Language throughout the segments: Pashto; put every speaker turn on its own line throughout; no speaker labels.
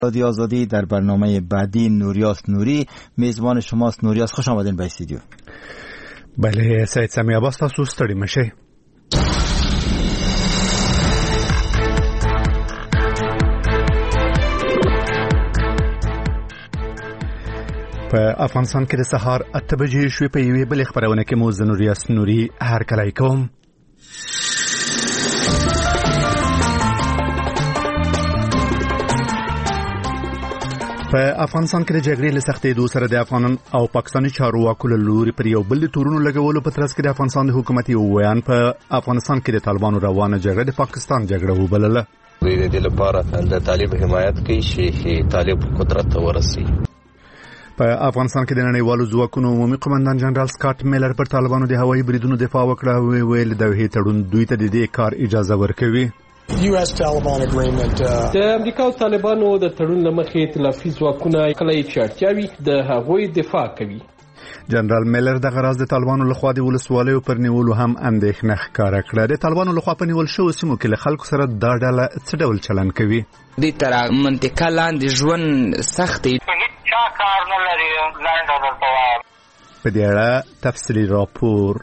رادیو آزادی در برنامه بعدی نوریاس نوری میزبان شماست. نوریاس خوش آمدین به استودیو.
بله سید سمی عباس، تاسو ستړي مشه. په افغانستان کې د سهار 8 بجې شوې په یوې بلې خبرونه کې مو نوریاس نوري هرکلی کوم. په افغانستان کې د جګړې له سختېدو سره د افغان او پاکستاني چارواکو له لوري پر یو بل تورونو لګولو په ترڅ کې د افغانستان د حکومتي ویان په افغانستان کې د طالبانو روانه جګړه د پاکستان جګړه وبلله.
د دې لپاره د طالب حمایت کوي چې طالب قدرت ته ورسي.
په افغانستان کې د نړیوالو ځواکونو عمومي قومندان جنرال سکاټ میلر پر طالبانو د هوایي بریدونو دفاع وکړه او ویل د هغې تړون دوی ته د دې کار اجازه ورکوي.
US Taliban agreement
د امریکا او طالبانو د تړون لمخې ائتلافي ځواکونه کله چې اړتیاوي د هغوی دفاع کوي.
جنرال میلر د غراز د طالبانو لخوا د ولسوالیو پر نیولو هم اندېښنه ښکاره کړه. د طالبانو لخوا په نیول شوو سیمو کې له خلکو سره دا ډله څه ډول چلند کوي؟
د تر منطقه لاندې ژوند سخت دی، چا کار نه لري، لاندې ورته
په دې اړه تفصیلي راپور.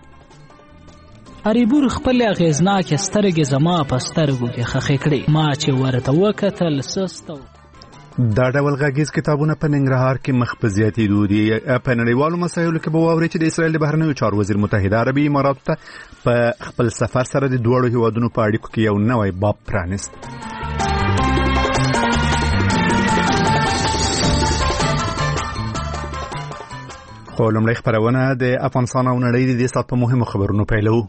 اریبور خپل اغیزناک سترګې زما په سترګو کې خخې کړې، ما چې ورته وکتل سستو.
دا ډول غږیز کتابونه په ننګرهار کې مخ په زیاتېدو دي. په نړیوالو مسایلو کې به واورئ چې د اسرائیل د بهرنیو چارو وزیر متحده عربي اماراتو ته په خپل سفر سره د دواړو هیوادونو په اړیکو کې یو نوی باب پرانیست. خو لومړی خپرونه د افغانستان او نړۍ د دې ساعت په مهمو خبرونو پیلو.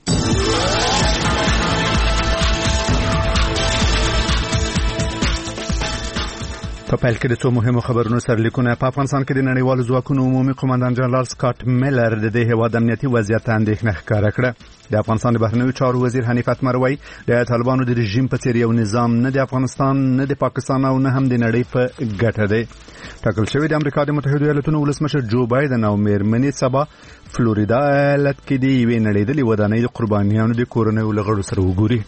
په پیل کې د څو مهمو خبرونو سرلیکونه. په افغانستان کې د نړیوالو ځواکونو عمومي قومندان جنرال سکاټ میلر د دې هیواد امنیتي وضعیت ته اندېښنه ښکاره کړه. د افغانستان د بهرنیو چارو وزیر حنیف اتمر وایي د طالبانو د رژیم په څیر یو نظام نه د افغانستان نه د پاکستان او نه هم د نړۍ په ګټه دی. ټاکل شوی د امریکا د متحده ایالاتونو ولسمشر جو بایدن او میرمنې سبا فلوریدا ایالت کې د یوې نړیدلې ودانۍ د قربانیانو د کورنیو له غړو سره وګوري.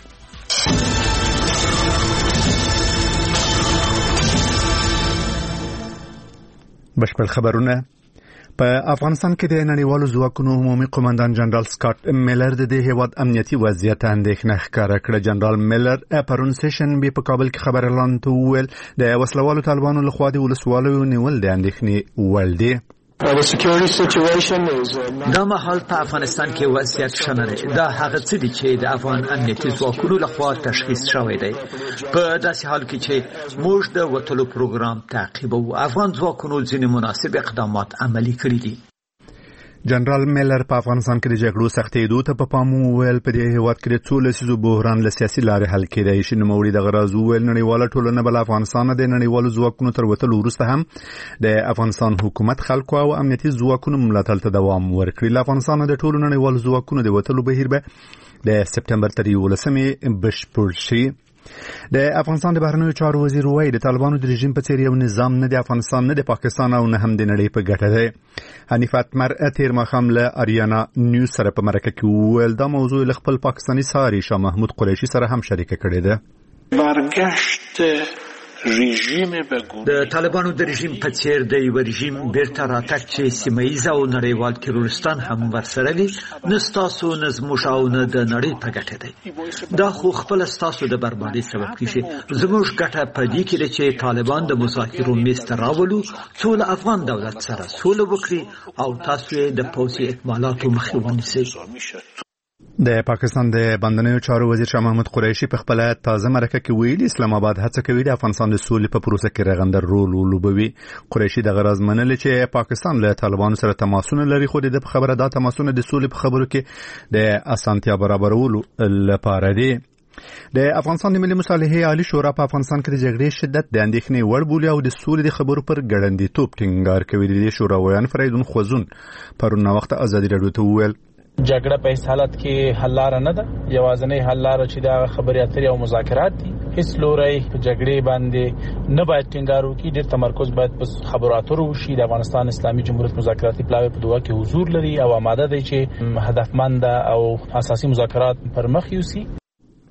بشپړ خبرونه. په افغانستان کې د نړیوالو ځواکونو عمومي قومندان جنرال سکاټ میلر د دې هیواد امنیتي وضعیت اندېښنه ښکاره کړه. جنرال میلر پرون سیشن به په کابل کې خبر اعلان ته وویل د وسلوالو طالبانو لخوا د ولسوالیو نیول د اندېښنې وړ دی.
دا مهال په افغانستان کې وضعیت ښه نه دی. دا هغه څه دي چې د افغان امنیتي ځواکونو لخوا تشخیص شوی دی. په داسې حال کې چې موږ د وټلو پروګرام تعقیبوو، افغان ځواکونو ځینې مناسب اقدامات عملي کړي دي.
جنرال میلر په افغانستان کې د جګړو سختېدو ته په پام وویل په دې هیواد کې د څو لسیزو بحران له سیاسي لارې حل کېدای شي. نوموړي دغه راز وویل نړیواله ټولنه به له افغانستانه د نړیوالو ځواکونو تر وتلو وروسته هم د افغانستان حکومت خلکو او امنیتي ځواکونو ملاتړ ته دوام ورکړي. له افغانستانه د ټولو نړیوالو ځواکونو د وتلو بهیر به د سپتمبر تر 11 بشپړ شي. د افغانستان د بهرنیو چارو وزیر وایي د طالبانو د رژیم په څیر یو نظام نه د افغانستان نه د پاکستان او نه هم د نړۍ په ګټه دی. حنیف اتمر تیر ماښام له اریانا نیوز سره په مرکه کې وویل دا موضوع له خپل پاکستاني ساري شاه محمود قریشي سره هم شریکه کړې ده.
د طالبانو د رژیم په څیر د یو رژیم بیرته راتګ چې سیمه‌ایز او نړیوال تروریستان هم ورسره وي نه ستاسو نه زموږ او نه د نړۍ په ګټه دی. دا خو خپل ستاسو د بربادۍ سبب کیږي. زموږ ګټه په دې کې ده چې طالبان د مذاکرو میز ته راولو، څو له افغان دولت سره سوله وکړي او تاسو یې د پوځي اکمالاتو مخه ونیسئ.
د پاکستان د بندنیو چارو وزیر شاه محمود قریشي په خپل تازه مرکه کې ویلي اسلام آباد هڅه کوي د افغانستان د سولې په پروسه کې رغنده رول ولوبوي. قریشي د غرض منل چې پاکستان له طالبانو سره تماسونه لري، خو د خبره دا تماسونه د سولې په خبرو کې د اسانتیا برابرولو لپاره دي. د افغانستان د ملي مصالحې عالی شورا په افغانستان کې د جګړې شدت د اندېښنې وړ بولي او د سولې د خبرو پر ګړندیتوب ټینګار کوي. د شوراویان فریدون خوزون پرون وخت ازادي راډیو ته وویل
جګړه په هیڅ حالت کې حل لار نه ده. یوازینی حل لار چې دا خبرې اترې او مذاکرات دي. هیڅ لوري په جګړې باندې نه باید ټینګار وکړي. ډېر تمرکز باید په خبرو اترو وشي. د افغانستان اسلامي جمهوریت مذاکراتي پلاوی په دوه کې حضور لري او آماده دی چې هدفمند او اساسي مذاکرات پر مخ یوسي.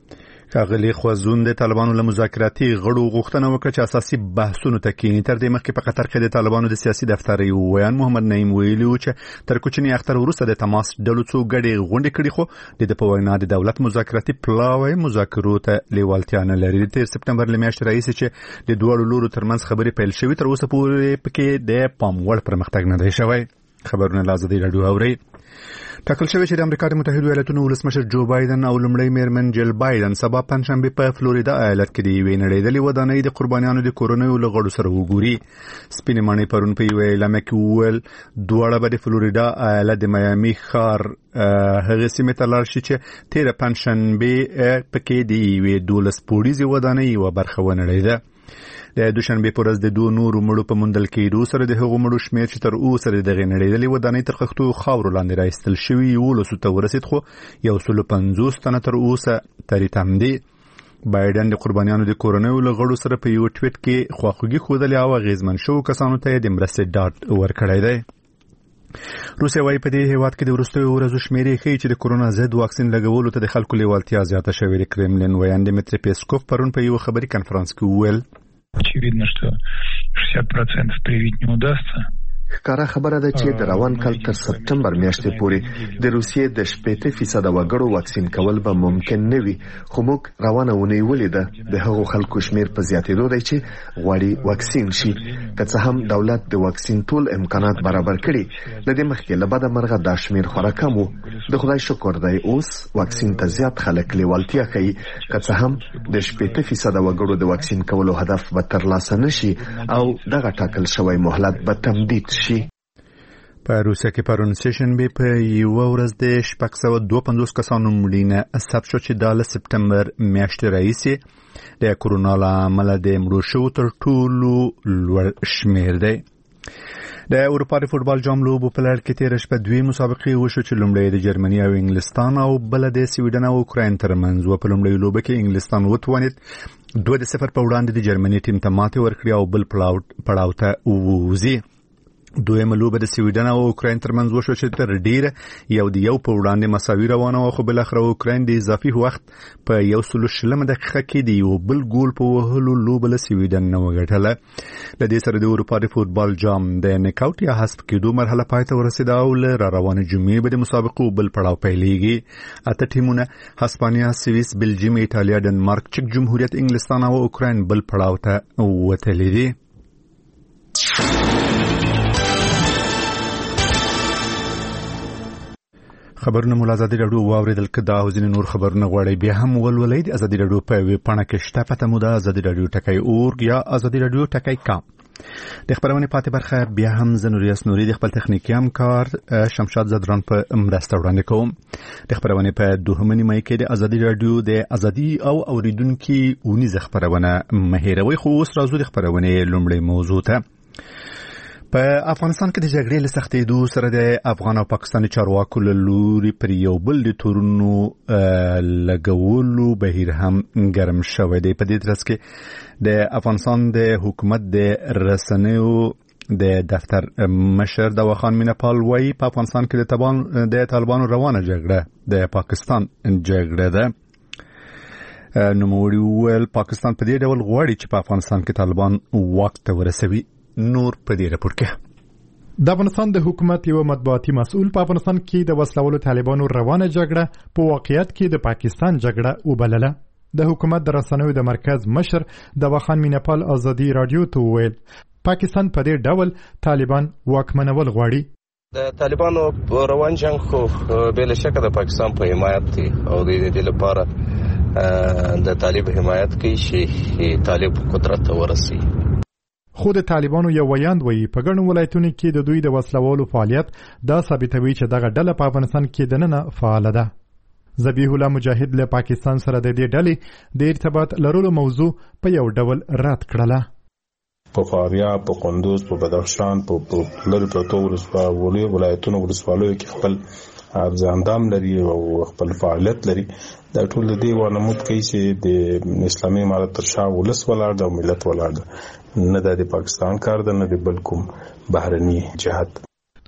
ښاغلي خوازون د طالبانو له مذاکراتي غړو غوښتنه وکړه چې اساسي بحثونو ته کېني. تر دې مخکې په قطر کې د طالبانو د سیاسي دفتر یو ویان محمد نعیم ویلي و چې تر کوچني اختر وروسته د تماس ډلو څو ګډې غونډې کړې، خو د په وینا د دولت مذاکراتي پلاوی مذاکرو ته لیوالتیا نه لري. د 13 سپټمبر له میاشتې راهیسې چې د دوه لورو ترمنځ خبرې پیل شوې، تر اوسه پورې پکې د پام وړ پرمختګ نه دی شوی. خبرونه له ازادي راډیو اوري. ټاکل شوی چې د امریکا د متحده ایالاتونو ولسمشر جو بایدن او لومړی میرمن جل بایدن سبا پنځشنبه په فلوریدا ایالت کې د یوې نړیدلې ودانۍ د قربانیانو د کورونو له غړو سره وګوري. سپینې ماڼۍ پرون په یوه اعلامیه کې وویل دواړه به د فلوریدا ایالت د میامي ښار هغې سیمې ته لاړ شي چې تېره پنځشنبه پکې د یوې 12 پوړیزې ودانۍ یوه برخه ونړېده. د دوشنبه پر ورځ د دوه نورو مړو په موندل کېدو سره د هغو مړو شمېر چې تر اوسه د دغې نړېدلې ودانۍ تر خښتو خاورو لاندې راایستل شوي 11 ته ورسېد، خو 150 تنه تر اوسه تریتم دي. بایدن د قربانیانو د کورنیو له غړو سره په یو ټویټ کې خواخوږي ښودلې او اغېزمن شوو کسانو ته یې د مرستې ډاډ ورکړی دی. روسیه وايي په دې هیواد کې د وروستیو ورځو شمېرې ښیي چې د کورونا ضد واکسین لګولو ته د خلکو لیوالتیا زیاته شوې. د کرملین ویاند دمیتری پیسکوف پرون په یو خبري کنفرانس کې وویل
очевидно, что 60% привить не удастся.
ښکاره خبره ده چې د روان کال تر سپټمبر میاشتې پورې د روسیې د 80% وګړو واکسین کول به ممکن نه وي، خو موږ روانه ونې ولیده د هغو خلکو شمیر په زیاتېدو دی چې غواړي واکسین شي. که څه هم دولت د واکسین ټول امکانات برابر کړي، له دې مخکې له بده مرغه دا شمیر خورا کم و. د خدای شکر دی اوس واکسین ته زیات خلک لیوالتیا ښیي. که څه هم د 80% وګړو د واکسین کولو هدف به ترلاسه نشي او دغه ټاکل شوی مهلت به تمدید شي.
په روسیه کې پرون سشنبه په یوه ورځ د 652 کسانو مړینه ثبت شو چې د سپټمبر میاشتې راهیسې د کورونا له امله د مړو شوو تر ټولو لوړ شمېر دی. د اروپا د فوټبال جام لوبو په لړ کې تېره شپه دوې مسابقې وشو چې لومړی د جرمني او انګلستان او بله د سویډن او اوکراین ترمنځ وه. په لومړۍ لوبه کې انګلستان وتوانید 2-0 په وړاندې د جرمني ټیم ته ماتې ورکړي او بل پړاو ته ووځي. دویمه لوبه د سویډن او اوکراین ترمنځ وشو چې تر ډیره یو د یو په وړاندې مساوي روانه وه، خو بالاخره اوکراین د اضافي وخت په 120 دقیقه کې د یو بل ګول په وهلو لوبه له سویډن نه وګټله. له دې سره د اروپا د فوټبال جام د نکاوټ یا حذف کېدو مرحله پای ته ورسېده او له راروانې جمعې به د مسابقو بل پړاو پیلېږي. 8 ټیمونه هسپانیا، سویس، بلجیم، ایټالیا، ډنمارک، چک جمهوریت، انګلستان او اوکراین بل پړاو ته وتلي دي. خبرونه مو ازادي راډیو واوریدل. که دا او ځینې نور خبرونه غواړئ بیا هم ولولئ د ازادي راډیو په ویب پاڼه کې شته. پته مو ده ازادي راډیو ټکی اورګ یا ازادي راډیو ټکی کام. د خبرونې پاتې برخه بیا هم زه نوریاس نوري د خپل تخنیکي همکار شمشاد زدران په مرسته وړاندې کوم. د خبرونې په دوهمه نیمه کې د ازادي راډیو د ازادي او اوریدونکو اونیزه خبرونه مهیروي. خو اوس راځو د خبرونې لومړی موضوع ته. په افغانستان کې د جګړې له سختېدو سره د افغان او پاکستاني چارواکو له لوري پر یو بل د تورونو لګولو بهیر هم ګرم شوی دی. په دې ترڅ کې د افغانستان د حکومت د رسنیو د دفتر مشر دواخان مینپال وایي په افغانستان کې د طالبانو روانه جګړه د پاکستان جګړه ده. نوموړي وویل پاکستان په دې ډول غواړي چې په افغانستان کې طالبان واک ته ورسوي. نور په دې راپور کې
د افغانستان د حکومت یو مطبوعاتي مسؤل په افغانستان کې د وسلوالو طالبانو روانه جګړه په واقعیت کې د پاکستان جګړه وبلله. د حکومت د رسنیو د مرکز مشر دواخان مینپال ازادي رادیو ته وویل پاکستان په دې ډول طالبان واکمنول غواړي.
د طالبانو روان جنگ خو بل شکه د پاکستان په حمایت دی او د دې لپاره د طالب حمایت کوي چې طالب قدرت ته ورسي.
خو د طالبانو یو ویاند وایي په ګڼو ولایتونو کې د دوی د وسلوالو فعالیت دا ثابتوي چې دغه ډله په افغانستان کې دننه فعاله ده. ذبیح الله مجاهد له پاکستان سره د دې ډلې د ارتباط لرلو موضوع په یو ډول رد کړله.
په فاریاب، په قندوز، په بدخشان، په لری پروتو ولایتونو ولسوالیو کې خپل ځاندام لري او خپل فعالیت لري. دا ټول د دې وانمود کوي چې د اسلامي امارت تر شا ولس ولاړ ده او ملت ولاړ ده، نه د پاکستان کار ده نه د بل کوم بهرني جهت.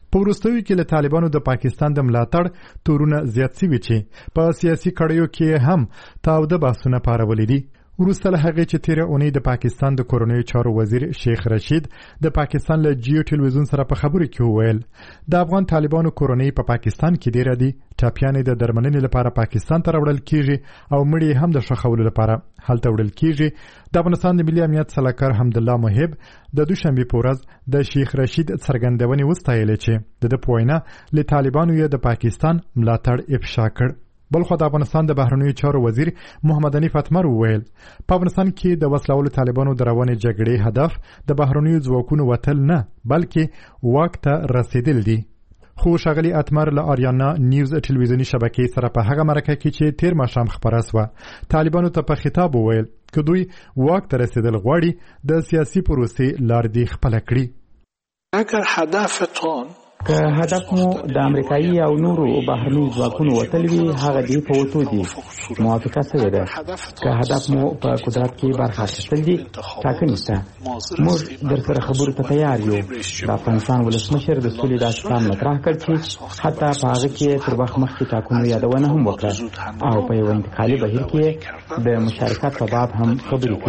په وروستیو کې له طالبانو د پاکستان د ملاتړ تورونه زیات شوي چې په سیاسي کړیو کې هم تاوده بحثونه پارولي دي. وروسته له هغې چې تیره اونۍ د پاکستان د کورنیو چارو وزیر شیخ رشید د پاکستان له جیو ټلویزیون سره په خبرو کې وویل د افغان طالبانو کورنۍ په پاکستان کې ډیره دي، ټاپیانې د درملنې لپاره پاکستان ته راوړل کیږي او مړي هم د ښخولو لپاره هلته وړل کیږي. د افغانستان د ملي امنیت سلاکار حمدالله محب د دوشنبې په ورځ د شیخ رشید څرګندونې وستایلې چې د په وینا له طالبانو یې د پاکستان ملاتړ افشا کړ. بلخو د افغانستان د بهرنیو چارو وزیر محمد حنیف اتمر وویل په افغانستان کې د وسلوالو طالبانو د روانې جګړې هدف د بهرنیو ځواکونو وتل نه بلکې واک ته رسیدل دي. خو ښاغلي اتمر له آریانا نیوز ټلویزیوني شبکې سره په هغه مرکه کې چې تیر ماښام خپره سوه طالبانو ته په خطاب وویل که دوی واک ته رسیدل غواړي د سیاسي پروسې لار دې خپله کړي.
اگر هدفتون
که هدف مو د امریکایي او نورو بهرنیو ځواکونو وتل وي هغه دې په وتو دي. موافقه شوې ده. که هدف مو په قدرت کې برخه اخیستل دي ټاکنې شته. موږ درسره خبرو ته تیار یو. د افغانستان ولسمشر د سولې داسې پلان مطرح کړ چې حتی په هغه کې تر وخت مخکې ټاکنو یادونه هم وکړه او په یو انتقالي بهیر کې د مشارکت په باب هم خبرې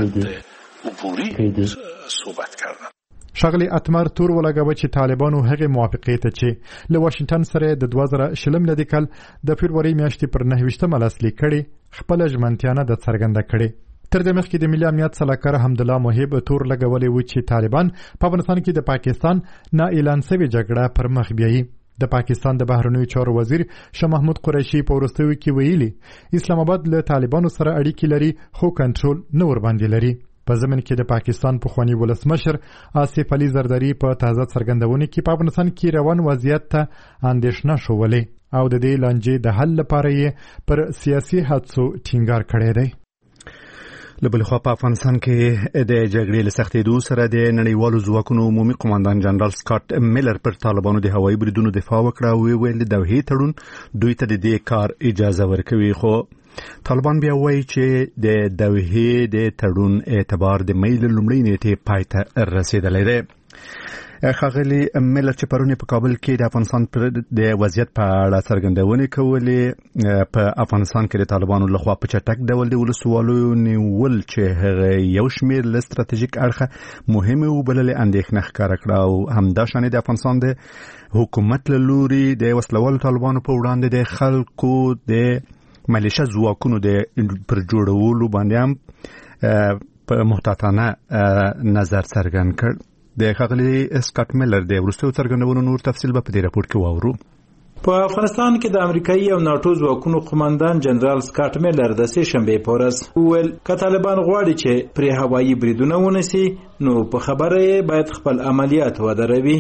کړې دي.
ښاغلي اتمر تور ولګاوه چې طالبانو هغې موافقې ته چې له واشنګټن سره د 2020 میلادي کال د فبروري میاشتې پر 9 لاسلیک کړې خپله ژمنتیا نه ده څرګنده کړې. تر دې مخکې د ملي امنیت سلاکار حمدالله محب تور لګولی و چې طالبان په افغانستان کې د پاکستان نا اعلان شوې جګړه پر مخ بیایي. د پاکستان د بهرنیو چارو وزیر شاه محمود قریشي په وروستیو کې ویلي اسلام آباد له طالبانو سره اړیکې لري خو کنټرول نه ورباندې لري. په ضمن کې د پاکستان پخوانی ولسمشر آصف علي زرداری په تازه څرګندونه کې په افغانستان کې روان وضعیت ته اندېښنه شولې او د دې لانجې د حل لپاره یې پر سیاسي هڅو ټینګار کړی دی.
له بلې خوا په افغانستان کې د جګړې له سختېدو سره د نړیوالو ځواکونو عمومي قماندان جنرال سکاټ میلر پر طالبانو د هوایي بریدونو دفاع وکړه او ویل د دوحې تړون دوی ته د دې کار اجازه ورکوي. خو طالبان بیا وایي چې د دوحې د تړون اعتبار د مې له لومړۍ نیټې پای ته رسېدلی دی. ښاغلي میلر چې پرون په کابل کې د افغانستان پر د وضعیت په اړه څرګندونې کولې په افغانستان کې د طالبانو لخوا په چټک ډول د ولسوالیو نیول چې هغه یو شمېر له ستراتیژیک اړخه مهمې وبللې اندېښنه ښکاره کړه او همداشانې د افغانستان د حکومت له لوري د وسلوالو طالبانو په وړاندې د خلکو د ملیشه ځواکونو د پر جوړولو باندې هم په محتاطانه نظر څرګند کړ. د ښاغلي سکاټ میلر د وروستیو څرګندونو نور تفصیل به په دې راپور کې واورو.
په افغانستان کې د امریکایي او ناټو ځواکونو قماندان جنرال سکاټ میلر د سې شنبې په ورځ وویل که طالبان غواړي چې پرې هوایي بریدونه ونیسي نو په خبره یې باید خپل عملیات ودروي.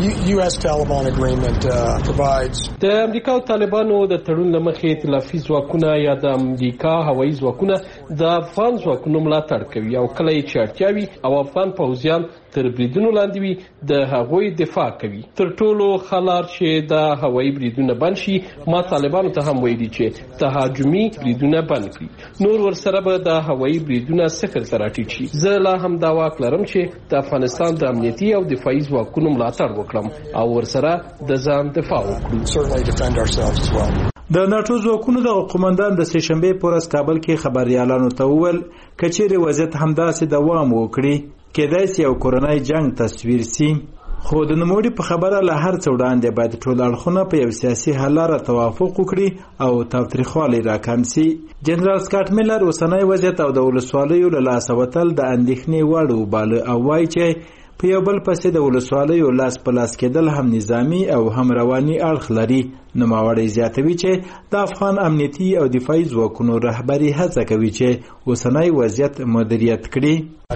د امریکا او طالبانو د تړون له مخې ائتلافي ځواکونه یا د امریکا هوایي ځواکونه د افغان ځواکونو ملاتړ کوي او کله یې چې اړتیا وي او افغان پوځیان تر بریدونو لاندې وي د هغوی دفاع کوي. تر ټولو ښه لار چې د هوایي بریدونه بند شي ما طالبانو ته هم ویلي چې تهاجمي بریدونه بند کړي نور ورسره به د هوایي بریدونه صفر ته راټیټ شي. زه لا هم دا واک لرم چې د افغانستان د امنیتي او دفاعي ځواکونو ملاتړ وکړم او ورسره د ځان دفاع وکړو.
د ناټو ځواکونو د قومندان د سې شنبې په ورځ کابل کې خبريالانو ته وویل کچېرې وضعیت همداسې دوام وکړي کېدای شي یو کورنۍ جنگ تصویر سي. خو د نوموړي په خبره له هر څه وړاندې باید ټول اړخونه په یو سیاسي حل لاره توافق وکړي او تاوتریخوالی راکم سي. جنرال سکاټ میلر اوسنی وضعیت او د ولسوالیو له لاسه وتل د اندېښنې وړ وباله او وایي چې په یو بل پسې د ولسوالیو لاس په لاس کېدل هم نظامی او هم رواني اړخ لري. نوموړی زیاتوي چې د افغان امنیتي او دفاعي ځواکونو رهبري هڅه کوي چې اوسنی وضعیت مدیریت کړي.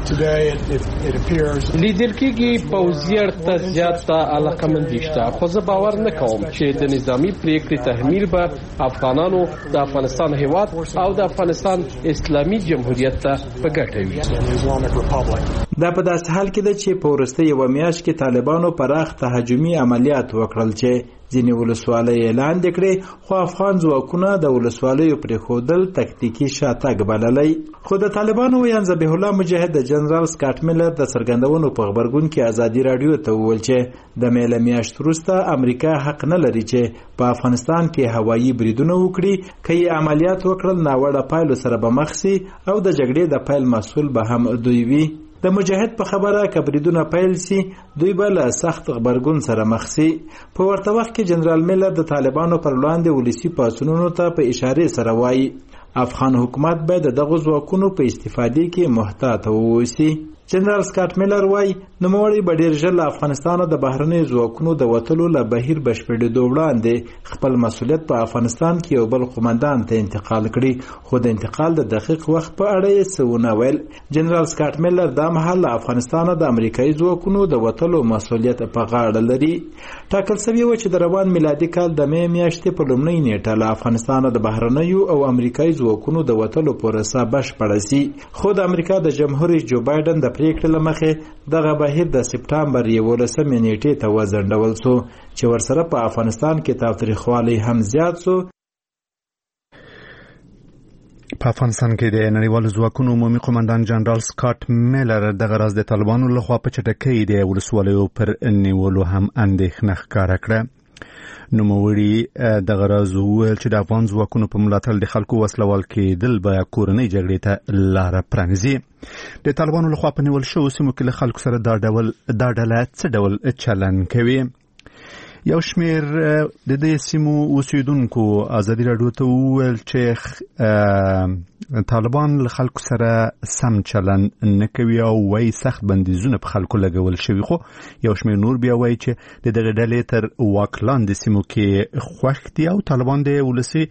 لیدل کېږي پوځي ته زیاته علاقمندي شته خو زه باور نه کوم چې د نظامی پریکړې تحمیل به افغانانو د افغانستان هیواد او د افغانستان اسلامي جمهوریت ته په ګټه وي.
دا په داسې حال کې ده چې په وروستۍ یوه میاشت کې طالبانو پراخ تهاجمي عملیات وکړل چې
ځینې ولسوالۍ اعلان کړې، خو افغان ځواکونه د ولسوالیو پرېښودل تکتیکي شاتګ بللی. خو د طالبانو ویان ذبیح الله مجاهد د جنرال سکاټ میلر د څرګندونو په غبرګون کې ازادي راډیو ته وویل چې د میله میاشت وروسته امریکا حق نه لري چې په افغانستان کې هوایي بریدونه وکړي. که یې عملیات وکړل ناوړه پایلو سره به مخ سي او د جګړې د پیل مسؤل به هم دوی وي. د مجاهد په خبره که بریدونه پیل سي دوی به له سخت غبرګون سره مخ سي. په ورته وخت کې جنرال میلر د طالبانو پر وړاندې ولسي پاڅونونو ته په اشارې سره وایي افغان حکومت باید د دغو ځواکونو په استفادې کې محتاط واوسي. جنرال سکاټ میلر وایي نوموړی به ډېر ژر له افغانستانه د بهرنیو ځواکونو د وتلو له بهیر بشپړېدو وړاندې خپل مسؤلیت په افغانستان کې یو بل قومندان ته انتقال کړي، خو د انتقال د دقیق وخت په اړه یې څه ونه ویل. جنرال سکاټ میلر دا مهال له افغانستانه د امریکایي ځواکونو د وتلو مسؤلیت په غاړه لري. ټاکل شوي و چې د روان میلادي کال د مې میاشتې په لومړۍ نیټه له افغانستانه د بهرنیو او امریکایي ځواکونو د وتلو پروسه بشپړه سي، خو د امریکا د جمهور رئیس جو بایدن د پریکړې له مخې دغه بهیر د سپټامبر 11 نیټې ته وځنډول سو چې ورسره په افغانستان کې تاوتریخوالی هم زیات سو.
په افغانستان کې د نړیوالو ځواکونو عمومي قومندان جنرال سکاټ میلر دغه راز د طالبانو لخوا په چټکۍ د ولسوالیو پر نیولو هم اندېښنه ښکاره کړه. نوموړي دغه راز وویل چې د افغان ځواکونو په ملاتړ د خلکو وسلوال کېدل به کورنۍ جګړې ته لاره پرانیزي. د طالبانو لخوا په نیول شوو سیمو کې له خلکو سره دا ډله څه ډول چلند کوي؟ یو شمیر د دې سیمو اوسیدونکو ازادي راډیو ته وویل چې طالبان له خلکو سره سم چلند نه کوي او وايي سخت بندیزونه په خلکو لګول شوي، خو یو شمیر نور بیا وايي چې د دغه ډلې تر واک لاندې سیمو کې خوښ دي او طالبان د ولسي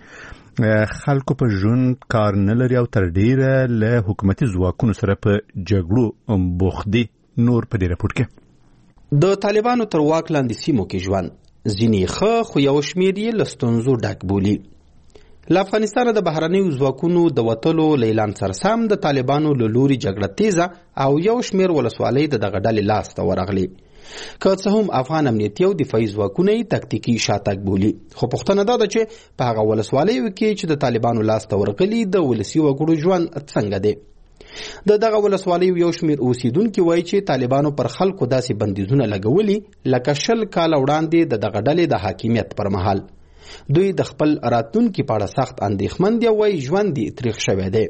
خلکو په ژوند کار نه لري او تر ډیره له حکومتي ځواکونو سره په جګړو بوخت دي. نور په دې راپور کې
د طالبانو تر واک لاندې سیمو کې ژوند ځینې ښه خو یو شمیر یې له ستونزو ډک بولي. له افغانستانه د بهرنیو ځواکونو د وتلو له اعلان سره سم د طالبانو له لوري جګړه تیزه او یو شمیر ولسوالۍ د دغه ډلې لاس ته ورغلي. که څه هم افغان امنیتي او دفاعي ځواکونه یې تکتیکي شاتګ بولي، خو پوښتنه دا ده چې په هغه ولسوالیو کې چې د طالبانو لاس ته ورغلي د ولسي وګړو ژوند څنګه دی. د دغه ولسوالیو یو شمیر اوسیدونکي وایي چې طالبانو پر خلکو داسې بندیزونه لګولي لکه 20 کاله وړاندې د دغه ډلې د حاکمیت پر مهال. دوی د خپل راتلونکي په اړه سخت اندېښمن دي او وایي ژوند یې تریخ شوی دی.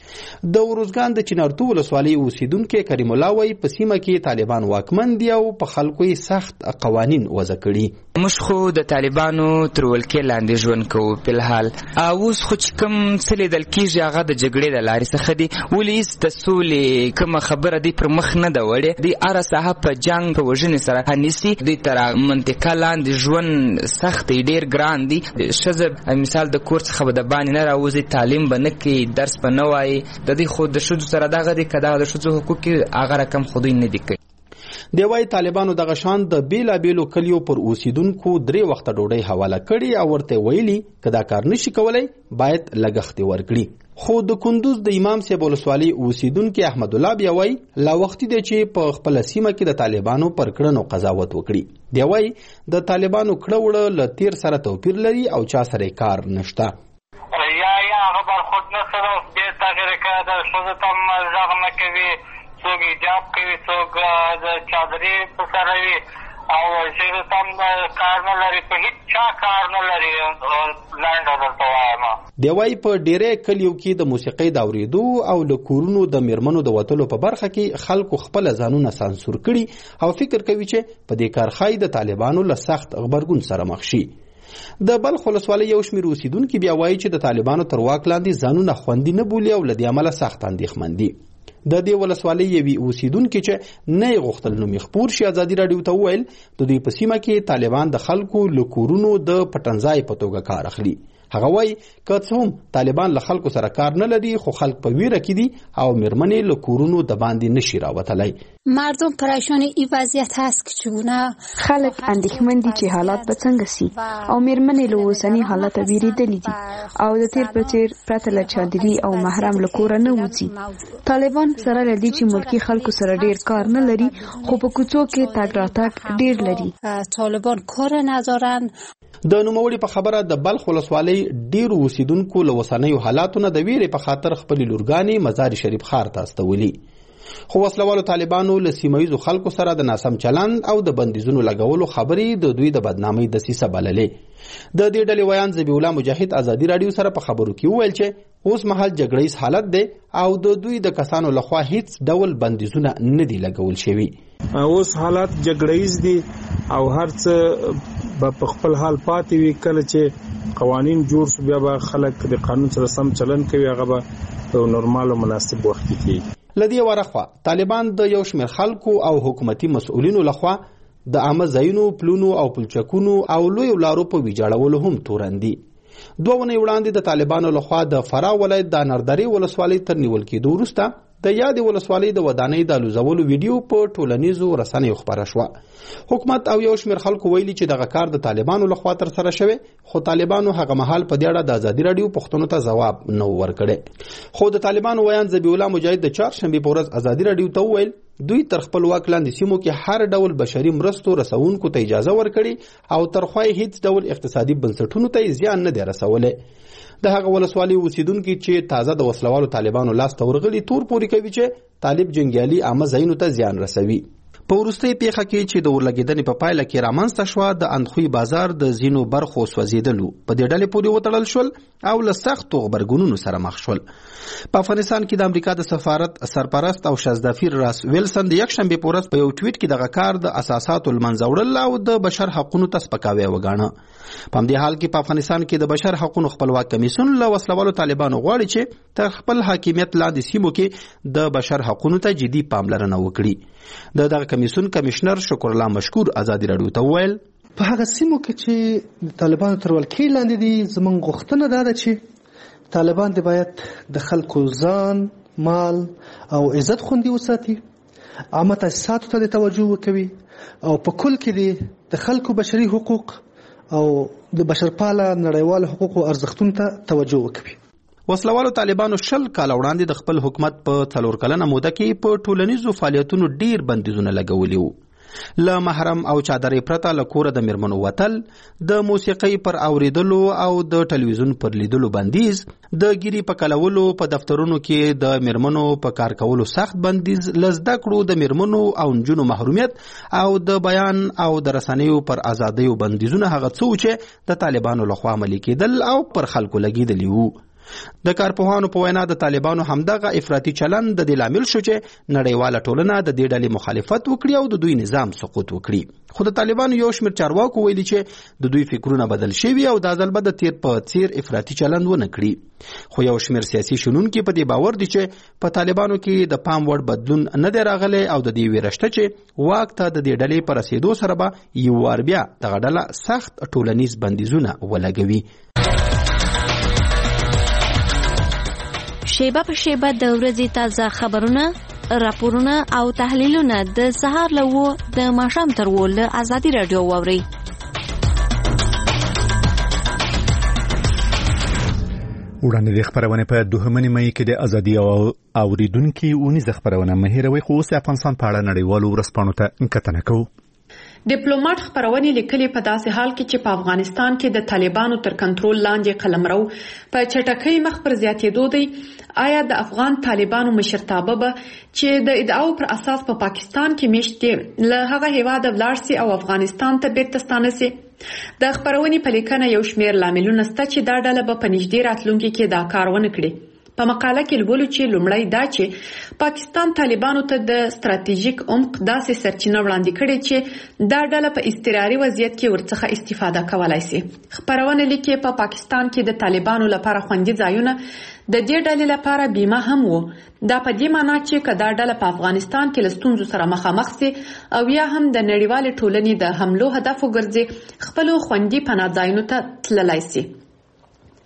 د وروزګان د چنارتو ولسوالۍ اوسیدونکي کریم الله وایي په سیمه کې طالبان واکمن دي او په خلکو یې سخت قوانین وضع کړي.
موږ خو د طالبانو تر ولکې لاندې ژوند کوو په الحال، اوس خو چې کوم څه لیدل کېږي هغه د جګړې د لارې څخه دي، ولې هېڅ د سولې کومه خبره دوی پر مخ نه ده وړې. دوی هره ساحه په جنګ په وژنې سره نیسي. دوی تر منطقه لاندې ژوند سخت دی، ډېر ګران دی. ښځه مثال د کور څخه به د باندې نه راوځي، تعلیم به نه کوي، درس به نه وایي. د دې خو د ښځو سره دغه دی که دغه د ښځو حقوق هغه رقم خو دوی نه دي کوي.
دی وايي طالبانو دغه شان د بیلابیلو کلیو پر اوسیدونکو 3 وخته ډوډۍ حواله کړي او ورته ویلي که دا کار نشي کولی باید لګښت ورکړي. خو د کندوز د امام صاحب ولسوالۍ اوسیدونکي احمد الله بیا وايي لا وختي دی چې په خپل سیمه کې د طالبانو پر کړنو قضاوت وکړي. دی وايي د طالبانو کړه وړه له تیر سره توپیر لري او چا سره کار نشته.
یا هغه برخود نه سره دې تغیر کړه د ښځو ته غږ نه کوي، څوک حجاب کوي، څوک د چادرې په سره وي او ښځو ته کار نه لري، په هېڅ چا کار نه لري. لنډه درته وایم
دی وايي په ډېری کلیو کې د موسیقۍ د اورېدو او له کورونو د میرمنو د وتلو په برخه کې خلکو خپل ځانونه سانسور کړي او فکر کوي چې په دې کار ښایي د طالبانو له سخت غبرګون سره مخ شي. د بلخ ولسوالۍ یو شمېر اوسیدونکي بیا وایي چې د طالبانو تر واک لاندې ځانونه خوندي نه بولي او له دې امله سخت اندېښمن دي. د دې ولسوالۍ یوې اوسیدونکي چې نه یې غوښتل نوم یې خپور شي ازادي راډیو ته وویل د دوی په سیمه کې طالبان د خلکو له کورونو د پټنځای په توګه کار اخلي. هغه وایي که څه هم طالبان له خلکو سره کار نه لري خو خلک په ویره کې دي او میرمنې له کورونو د باندې نشي راوتلی.
مردم پریشان این وضعیت هست که چگونه
خلک اندېښمن دي چې حالات به څنګه سي او میرمنې له اوسني حالت ویریدلې دي او د تیر په څیر پرته له چادري او محرم له کوره نه وځي. طالبان سره له دې چې ملکي خلکو سره ډیر کار نه لري خو په کوڅو کې تګ راتګ ډیر لري.
طالبان کار ندارن.
د نوموړي په خبره د بلخ ولسوالۍ ډیرو اوسیدونکو له اوسنیو حالاتو نه د ویرې په خاطر خپلې لورګانې مزار شریف ښار ته استولي. خو وسلوالو طالبانو له سیمه ییزو خلکو سره د ناسم چلند او د بندیزونو لګولو خبرې د دوی د بدنامۍ دسیسه بللې. د دې ډلې ویان ذبیح الله مجاهد ازادي راډیو سره په خبرو کې وویل چې اوس مهال جګړیز حالت دی او د دوی د کسانو لخوا هیڅ ډول بندیزونه نه دي لګول شوي.
اوس حالات جګړیز دي او هر څه په خپل حال پاتې وي. کله چې قوانین جوړ شو بیا به خلک د قانون سره سم چلند کوي، هغه به په نورمال او مناسب وخت کې کیږي.
لدی ورخوا طالبان د یو شمېر خلکو او حکومتي مسؤلینو لخوا د عامه ځایونو پلونو او پلچکونو او لویو لارو په ویجاړولو هم تورندي. 2 ونې وړاندې د طالبانو لخوا د فراه ولایت د اناردرې ولسوالۍ تر نیول کېدو وروسته د یادې ولسوالۍ د ودانۍ د الوزولو ویډیو په ټولنیزو رسنیو خپره شوه. حکومت او یو شمېر خلکو ویلي چې دغه کار د طالبانو لخوا ترسره شوی، خو طالبانو هغه مهال په دې اړه د ازادي راډیو پوښتنو ته ځواب نه ورکړی. خو د طالبانو ویان ذبیح الله مجاهد د چهارشنبې په ورځ ازادي راډیو ته وویل دوی تر خپل واک لاندې سیمو کې هر ډول بشري مرستو رسونکو ته اجازه ورکړي او تر خوا هیڅ ډول اقتصادي بنسټونو ته زیان نه دی رسولی. د هغه ولسوالۍ اوسیدونکي چې تازه د وسلوالو طالبانو لاس ته ورغلي تور پورې کوي چې طالب جنګیالي عامه ځایونو ته زیان رسوي. په وروستۍ پیښه کې چې د ورلګېدنې په پایله کې رامنځته شوه د اندخوی بازار د ځینو برخو سوځېدلو په دې ډلې پورې وتړل شول او له سختو غبرګونونو سره مخ شول. په افغانستان کې د امریکا د سفارت سرپرست او شازدافیر راس ویلسن د یکشنبې په ورځ په یو ټویټ کې دغه کار د اساساتو له منځه وړل او د بشر حقونو ته سپکاوی وګاڼه. په همدې حال کې په افغانستان کې د بشر حقونو خپلواک کمیسیون له وسلوالو طالبانو غواړي چې تر خپل حاکمیت لاندې سیمو کې د بشر حقونو ته جدي پاملرنه وکړي. دغه کمیسیون کمشنر شکر الله مشکور ازادي راډیو ته وویل
په هغه سیمو کې چې د طالبانو تر ولکې لاندې دي زموږ غوښتنه دا ده چې طالبان د باید د خلکو ځان، مال او عزت خوندي وساتي، عامه تاسیساتو ته توجه وکوي او په کل کې د خلکو بشري حقوق او د بشرپاله نړیوال حقوقو ارزښتونو ته توجه وکوي.
وسلوالو طالبانو 20 کال وړاندې د خپل حکومت په 4 کلنه موده کې په ټولنیزو فعالیتونو ډیر بندیزونه لګولي وو. له محرم او چادرې پرته له کوره د میرمنو وتل، د موسیقۍ پر اوریدلو او د ټلویزیون پر لیدلو بندیز، د ګیري په کلولو په دفترونو کې د میرمنو په کار کولو سخت بندیز، لزده کړو د میرمنو او نجونو محرومیت او د بیان او د رسنیو پر ازادیو بندیزونه هغه څه چې د طالبانو لخوا عملي کېدل او پر خلکو لګېدلي وو. د کارپوهانو په وینا د طالبانو همدغه افراطي چلند د دې لامل شو چې نړیواله ټولنه د دې ډلې مخالفت وکړي او د دوی نظام سقوط وکړي. خو د طالبانو یو شمېر چارواکو ویلي چې د دوی فکرونه بدل شوي او دا ځل به د تیر په څیر افراطي چلند ونه کړي. خو یو شمېر سیاسي شنونکي په دې باور دي چې په طالبانو کې د پام وړ بدلون نه دی راغلی او د دې ویره شته چې واک ته د دې ډلې په رسېدو سره به یو وار بیا دغه ډله سخت ټولنیز بندیزونه ولګوي.
شیبه په شیبه د ورځې تازه خبرونه، راپورونه او تحلیلونه د سهار له 9 د ماښام تر 10 له ازادي راډیو واورئ.
وړاندې د خبرونه په 2 مې کې د ازادي او اوریدونکو اونیزه خبرونه مهیروي خو اوس افغانستان په اړه نړیوالو ورسپانو ته کتنه کوو.
ډیپلوماټ خبرونه لیکلي په داسې حال کې چې په افغانستان کې د طالبانو تر کنټرول لاندې قلمرو په چټکۍ مخ پر زیاتېدو دی. آیا د افغان طالبانو مشرتابه به چې د ادعاو پر اساس په پاکستان کې میشت دي له هغه هیواده ولاړ سي او افغانستان ته بیرته ستانه سي؟ د خبرونې په لیکنه یو شمېر لاملونه شته چې دا ډله به په نږدې راتلونکي کې دا کار ونه کړي. په مقاله کې لولو چې لومړی دا چې پاکستان طالبانو ته د ستراتیژیک عمق داسې سرچینه وړاندې کړي چې دا ډله په اضطراري وضعیت کې ورڅخه استفاده کولای شي. خبرونه لیکي په پاکستان کې د طالبانو لپاره خوندي ځایونه د دې ډلې لپاره بیمه هم وو. دا په دې معنی چې که دا ډله په افغانستان کې له ستونزو سره مخامخ سي او یا هم د نړیوالې ټولنې د حملو هدف وګرځي، خپلو خوندي پناه ځایونو ته تللی سي.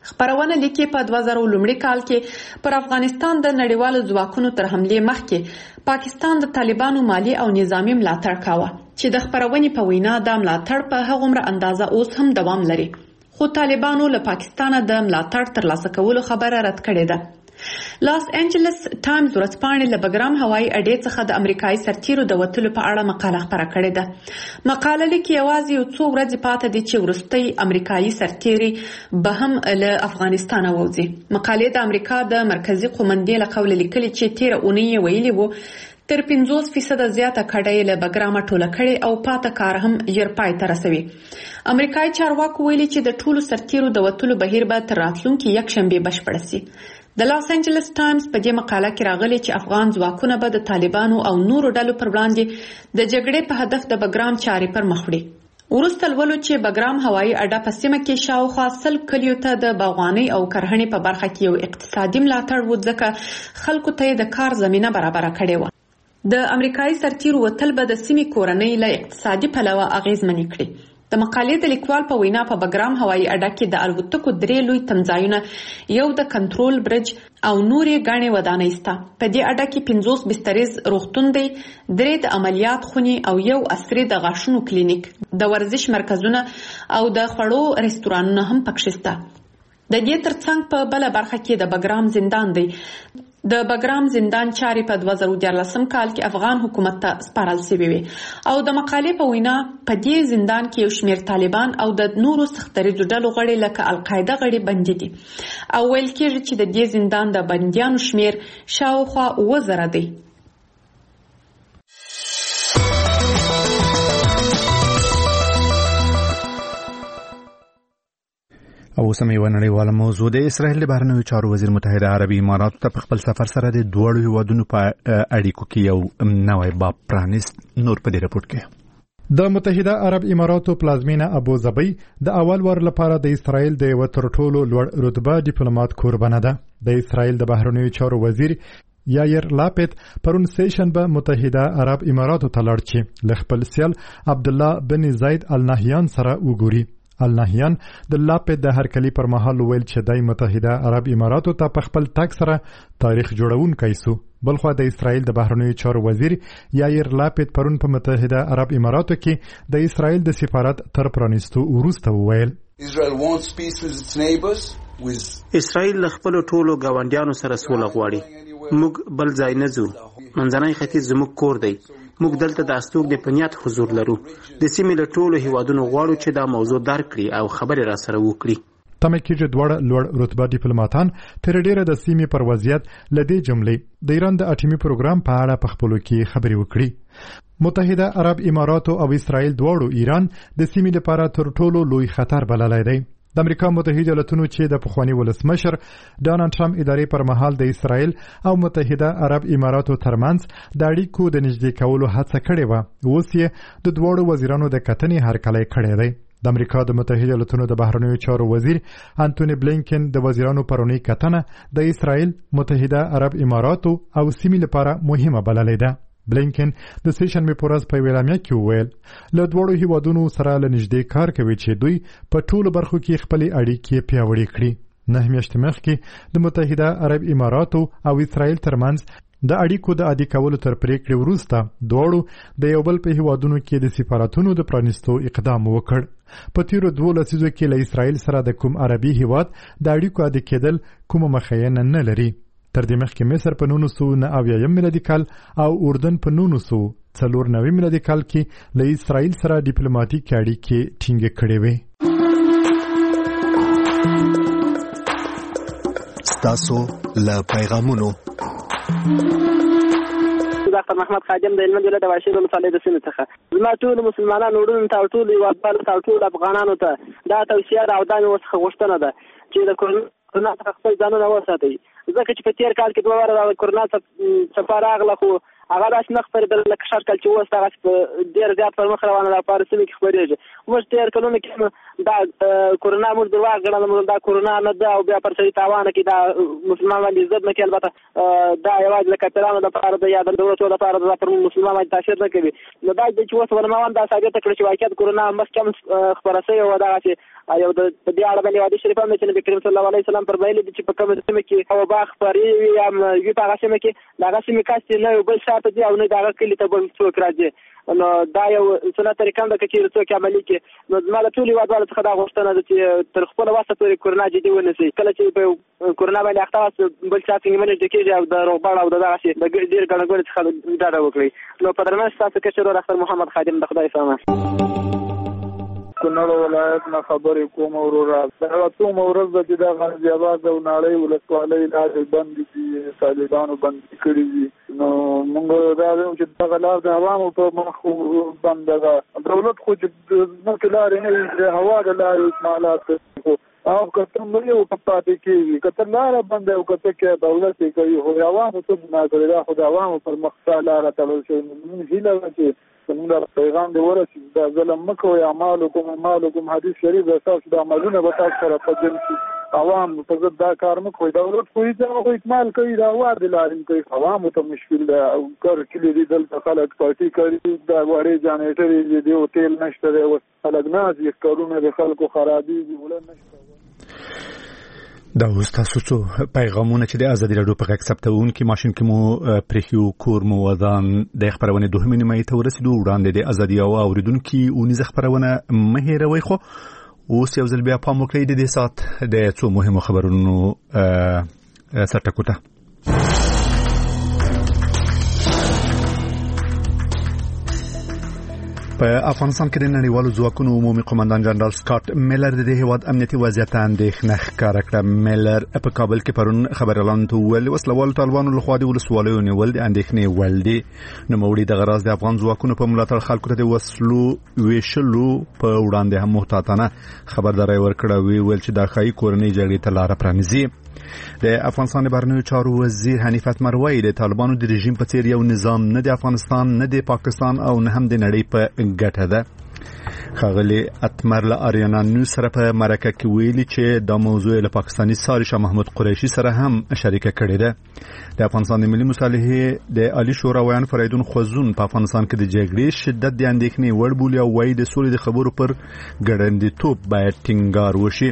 خبرونه لیکي په 2000 لومړي کال کې پر افغانستان د نړیوالو ځواکونو تر حملې مخکې پاکستان د طالبانو مالی او نظامی ملاتړ کاوه چې د خبرونې په وینا د ملاتړ په هغومره اندازه اوس هم دوام لري خو طالبانو له پاکستانه د ملاتړ ترلاسه کولو خبره رد کړې ده لاس انجلس ټایمز ورځپاڼې له بګرام هوایي اډې څخه د امریکایي سرتیرو د وتلو په اړه مقاله خپره کړې ده مقاله لیکي یوازې یو څو ورځې پاتې دي چې وروستۍ امریکایي سرتیري به هم له افغانستانه ووځي مقالې د امریکا د مرکزي قومندې له قوله لیکلي چې تیره اونۍ ویلي وو تر 50% زیاته کډه له بګرامه ټوله کړي او پاته کار هم ژر پای ته رسوي امریکایي چارواکو ویلي چې د ټولو سرتیرو د وتلو بهیر به تر راتلونکي یکشنبه بشپړ شي د لاس انجلس ټایمز په دې مقاله کې راغلي چې افغان ځواکونه به د طالبانو او نورو ډلو پر وړاندې د جګړې په هدف د بګرام چارې پر مخ وړي وروسته لولو چې بګرام هوایي اډه په سیمه کې شاوخوا 100 کلیو ته د باغوانۍ او کرهڼې په برخه کې یو اقتصادي ملاتړ و ځکه خلکو ته د کار زمينه برابر کړې و د امریکایي سرتیرو وتل به د سیمې کورنۍ له اقتصادي پلوه اغیزمنې کړي د مقالې د لیکوال په وینا په بګرام هوایي اډه کې د الوتکو 3 لوی تمځایونه یو د کنټرول برج او نورې غاڼې ودانۍ شته په دې اډه کې 50 بستریز روغتون دی 3 د عملیات خونې او یو عصري د غاښونو کلینیک د ورزش مرکزونه او د خوړو رستورانونه هم پکې شته د دې ترڅنګ په بل برخه کې د بګرام زندان دی د بګرام زندان چارې په 2014 کال کې افغان حکومت ته سپارل شوې وي او د مقالې په وینا په دې زندان کې یو شمېر طالبان او د نورو سختریزو ډلو غړي لکه القاعده غړي بندي دي او ویل کېږي چې د دې زندان د بنديانو شمېر شاوخوا 1000 دی
او سمې یو نړیواله موضوع د اسرائیل د بهرنیو چارو وزیر متحده عربي اماراتو ته په خپل سفر سره د دوړو هیوادونو په اړیکو کې یو نوی باب پرانیست نور په دې رپورت کې
د متحده عرب اماراتو پلازمینه ابو ظبي د اول وار لپاره د اسرائیل د یو تر ټولو لوړ رتبه ډیپلوماټ کوربنه ده د اسرائیل د بهرنیو چارو وزیر یایر لاپید پرون سیشنبه متحده عرب اماراتو ته لاړ چې ل خپل سیال عبد الله بن زید النهیان سره وګوري النهیان د لاپید د هرکلی پر مهال ویل چې د متحده عرب اماراتو ته په خپل تک سره تاریخ جوړونکی سو بلخو د اسرائیل د بهرنیو چارو وزیر یایر لاپید پرون په متحده عرب اماراتو کې د اسرائیل د سفارت تر پرانیستو وروسته ویل
اسرائیل خپل ټولو ګاونډیانو سره سوله غواړي موږ بل ځای نه ځو منځنی ختیځ زموږ کور دی موږ دلته د استوګ د پنیات حضور لرو د سیمې له ټولو هیوادونو غواړو چې دا موضوع درک کړي او خبرې را سره وکړي
تمه کېږي دوړ لوړ رتبه ډیپلوماټان تر ډیره د سیمې پر وضعیت لدې جملې د ایران د اټومي پروګرام په اړه په خپلو کې خبرې وکړي متحده عرب اماراتو او اسرائیل دواړو ایران د سیمې لپاره تر ټولو لوی خطر بللی دی د امریکا متحده ایالاتونو چې د پخوانی ولسمشر ډانلډ ټرمپ ادارې پر مهال د اسرائیل او متحده عرب اماراتو ترمنځ د اړیکو د نږدې کولو هڅه کړې و اوس یې د دوړو وزیرانو د کتنې هرکلی کړی دی د امریکا د متحده ایالاتونو د بهرنیو چارو وزیر انټونی بلینکن د وزیرانو پرونی کتنه د اسرائیل متحده عرب اماراتو او سیمې لپاره مهمه بللې ده بلینکن د سیشن په ورځ په ویلامیا کې وویل له دوړو هیوادونو سره له نږدې کار کوي چې دوی په ټولو برخو کې خپل اړیکې پیاوړې کړي 9 میاشتې مخکې د متحده عرب اماراتو او اسرائیل ترمنځ د اړیکو د عادي کولو تر پریکړې وروسته دوړو د یو بل په هیوادونو کې د سفارتونو د پرانیستو اقدام وکړ په تیرو 2 لسیزو کې له اسرائیل سره د کوم عربي هیواد د اړیکو عادي کېدل کومه مخینه نه لري تر دې مخکې مصر په 1990 میلادي کال او اردن په 1994 میلادي کال کې له اسرائیل سره ډیپلوماټیک اړیکې ټینګې کړې وې
ستاسو له پیغامونو
ډاکټر محمد خادم د علم د واشي د مصالحې د سیمې څخه زما ټول مسلمانانو وروڼو ته ټول یوازې ټول افغانانو ته دا توصیه او دا وسخه غوښتنه ده چې د کرونا څخه خپل ځانونه وساتئ ځکه چې په تیر کال کې 2 واره د کرونا څخه راغله خو هغه داسې نه خپرېدل لکه شر کال چې اوس دغسې په ډېر زیات پر مخ روانه ده په هر سیمه کې خپرېږي. موږ تېر کلونو کې دا کرونا موږ درواغ ګڼله، دا کرونا نه ده او بیا پر سړي تاوانه کې دا مسلمان باندې عزت نه کوي. البته دا یوازې د کافرانو دپاره ده یا د دولتو دپاره ده، پر مسلمان باندې تاثیر نه کوي. نو دا چې اوس علماوان دا ثابته کړه چې واقعیت کرونا مخکې هم خپره شوې وه. دغسې یو د دې اړه باندې حدیث شریف هم چې نبي کریم صلی الله علیه وسلم فرمایلي دي چې په کومه سیمه کې وبا خپرې وي یا وي په هغه سیمه کې د هغه سیمې کس چې نه یو بل شاته ځي او نه د هغه کلي ته بل څوک راځي. نو دا یو سنت طریقه ده که چېرې څوک عملي کړي. نو زما د ټولو هېوادوالو څخه دا غوښتنه ده چې تر خپله وسه پورې کرونا جدي ونیسئ. کله چې په کرونا باندې اخته واست بل چا څنګه منډې کېږي او د روغبړ او د دغسې د ډېر ګڼه ګوڼې څخه ډډه وکړئ. نو په درنښت ستاسو کشر ورور اختر محمد خادم، د خدای سامان.
کونړ ولایت نه خبرې کوم وروره. دا څومره ورځ ده چې د غازي آباد او ناړۍ ولسوالۍ لارې بندې دي، طالبانو بندې کړي دي. نو موږ دا وایو چې دغه لار د عوامو په مخ بنده ده. دولت خو چې ځمکې لارې نه وي، د هوا د لارې اکمالات او که ته مړی او که پاتې کېږي، که ته لاره بنده او که ته کې دولت یې کوي، خو د عوامو څه ګناه کړې ده، خو د عوامو پر مخ ستا لاره تړل شوې. موږ هیله ده چې زموږ دا پیغام دې ورسېږي، دا ظلم مه کوئ، اعمالکم حدیث شریف ده، ستاسو دا عملونه به تاسو سره په جنګ شي. عوام په ضد دا کار مه کوئ. دولت خو هېڅ خو اکمال کوي، دا وار دې لارې کوي، عوامو ته مشکل ده. او کار کلي دي دلته خلک پارټي کوي، دا وړې جانېټرې دي او تیل نشته دی، اوس خلک ناست دي، کارونه د خلکو خرابېږي، وله نشته.
دا اوس تاسو څو پیغامونه چې د ازادي راډیو په غږ ثبتونکي ماشین کې مو پرېښي کور مو ودان د خپرونې دوهمې نیمایي ته ورسېدو. وړاندې د ازادي او اورېدونکي اونیزه خپرونه مه هېروئ. خو اوس یو ځل بیا پام وکړئ د دې ساعت د څو مهمو خبرونو سرټکو ته. په افغانستان کې د نړیوالو ځواکونو عمومي قومندان جنرال سکاټ میلر د دې هیواد امنیتي وضعیت ته اندېښنه ښکاره کړه. میلر په کابل کې پرون خبريالانو ته وویل وسلوالو طالبانو لخوا د ولسوالیو نیول د اندېښنې وړ دي. نوموړي دغه راز د افغان ځواکونو په ملاتړ خلکو ته د وسلو ویشلو په وړاندې هم محتاطانه خبرداری ورکړه. ویل چې دا ښایي کورنۍ جګړې ته لاره پرانیزي. د افغانستان د بهرنیو چارو وزیر حنیف اتمر وایي د طالبانو د رژیم په څیر یو نظام نه د افغانستان نه د پاکستان او نه هم د نړۍ په ګټه ده. ښاغلي اتمر له آریانا نیوز سره په مرکه کې ویلي چې دا موضوع له پاکستاني ساري شاه محمود قریشي سره هم شریکه کړې ده. د افغانستان د ملي مصالحې د عالی شورا ویان فریدون خوزون په افغانستان کې د جګړې شدت د اندېښنې وړ بولي او وایي د سولې د خبرو پر ګړندیتوب باید ټینګار وشي.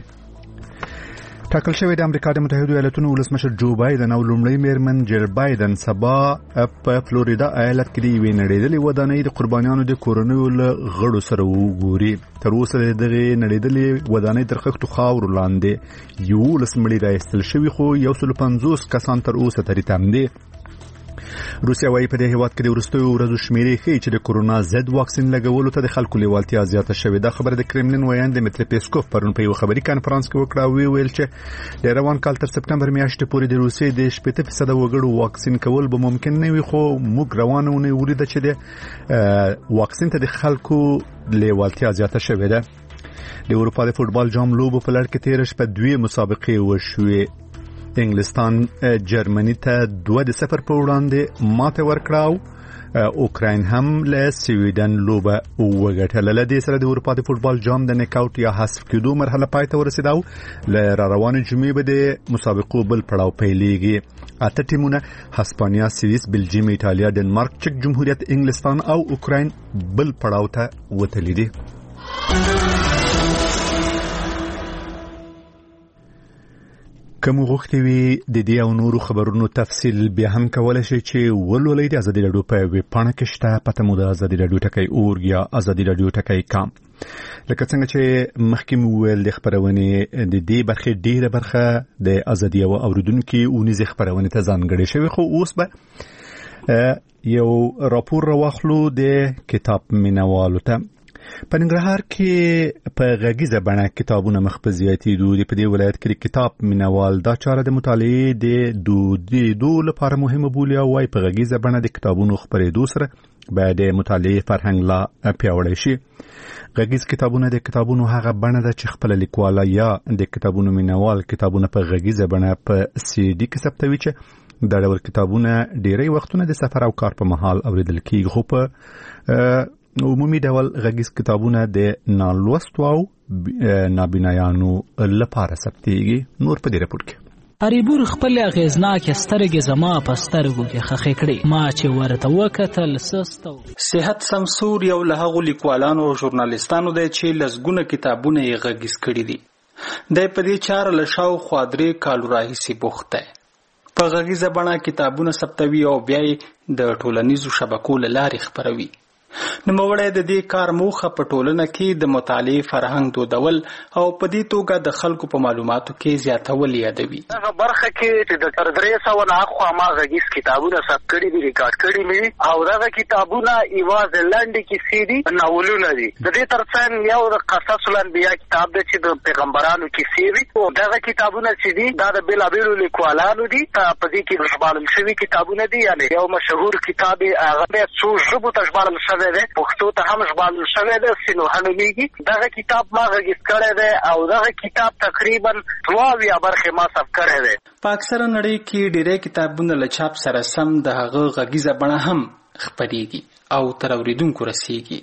ټاکل شوی د امریکا د متحده ایالاتونو ولسمشر جو بایدن او لومړی میرمن جیل بایدن سبا په فلوریدا ایالت کې د یوې نړیدلې ودانۍ د قربانیانو د کورنیو له غړو سره وګوري. تر اوسه دغه نړیدلې ودانۍ تر خښتو خاورو لاندې 11 مړي راایستل شوي، خو 150 کسان تر اوسه ترې تم دي. روسیا وايي په دې هیواد کې د وروستیو ورځو شمیرې ښیي چې د کورونا ضد واکسین لګولو ته د خلکو لیوالتیا زیاته شوې. دا خبره د کرملین ویان دمیتری پیسکوف پرون په یو خبري کانفرنس کې وکړه. ویل چې د روان کال تر سپټمبر میاشتې پورې د روسیې د 80% وګړو واکسین کول به ممکن نه وي، خو موږ روانونه ولیده چې د واکسین ته د خلکو لیوالتیا زیاته شوې ده. د اروپا د فوټبال جام لوبو په لړ کې تیر شپه 2 مسابقې وشوې. انګلستان جرمني ته 2-0 په وړاندې ماته ورکړه او اوکراین هم له سویډن لوبه وګټله. له دې سره د اروپا د فوټبال جام د نک آوټ یا حذف کېدو مرحله پای ته ورسېده او له روانې جمعې به د مسابقو بل پړاو پیلېږي. 8 ټیمونه هسپانیا، سویس، بلجیم، ایټالیا، ډنمارک، چک جمهوریت، انګلستان او اوکراین بل پړاو ته وتلي دي. کوم غوښتي وي د دې او نورو خبرونو تفصیل بیا هم کولای شي چې ولولئ د ازادي راډیو په ویب پاڼه کې شته. پته مو د ازادي راډیو ټکی اورګ یا ازادي راډیو ټکی کام. لکه څنګه چې مخکې مو ویل د خبرونې د دې برخې ډیره برخه د ازادي او اوریدونکو اونیزه خبرونه ته ځانګړې شوی، خو اوس به یو راپور راوخلو د کتاب مینوالو ته. په ننګرهار کې په غږیزه بڼه کتابونه مخ په زیاتېدو دي. په دې ولایت کې کتاب مینوال دا چاره د مطالعې د دودیدو لپاره مهمه بولي او وايي په غږیزه بڼه د کتابونو خپرېدو سره باید د مطالعې فرهنګ لا پیاوړی شي. غږیز کتابونه د کتابونو هغه بڼه ده چې خپل لیکواله یا د کتابونو مینوال کتابونه په غږیزه بڼه په CD کې ثبتوي چې دا ډول کتابونه ډیری وختونه د سفر او کار په مهال اوریدل کیږي، خو په عمومي ډول غږیز کتابونه د نالوستو او نابینایانو لپاره ثبتېږي. نور په دې رپورټ کې
اریبور خپل اغیزناک سترګې زما په سترګو کې خخې کړې، ما چې ورته وکتل سستو.
صحت سمسور یو له هغو لیکوالانو او ژورنالیستانو دی چې لسګونه کتابونه یې غږیز کړي دي. دی په دې چاره له شاوخوا 3 کالو راهیسې بوخت دی. په غږیزه بڼه کتابونه ثبتوي او بیا یې د ټولنیزو شبکو له لارې خپروي. نوموړی د دې کار موخه په ټولنه کې د مطالعې فرهنګ دودول او په دې توګه د خلکو په معلوماتو کې زیاتول یادوي.
هغه برخه کې چې د 300 نه اخوا ما غږیز کتابونه ثبت کړي دي، ریکارډ کړي مې، او دغه کتابونه یوازې لنډې کیسې دي، ناولونه دي. د دې ترڅنګ یو د قصص الانبیاء کتاب دی چې د پیغمبرانو کیسې وي، او دغه کتابونه چې دي دا د بېلابېلو لیکوالانو دي. په دې کې ژباړل شوي کتابونه دي، یعنې یو مشهور کتاب هغه بیا څو ژبو ته ژباړل شوی دی، پښتو ته هم ژباړل شوی دی، سینوحه نومېږي. دغه کتاب ما غږیز کړی دی او دغه کتاب تقریبا 2 برخې ما ثبت کړی دی.
په اکثره نړۍ کې ډېری کتابونه له چاپ سره سم د هغه غږیزه بڼه هم خپرېږي او تر اورېدونکو رسېږي،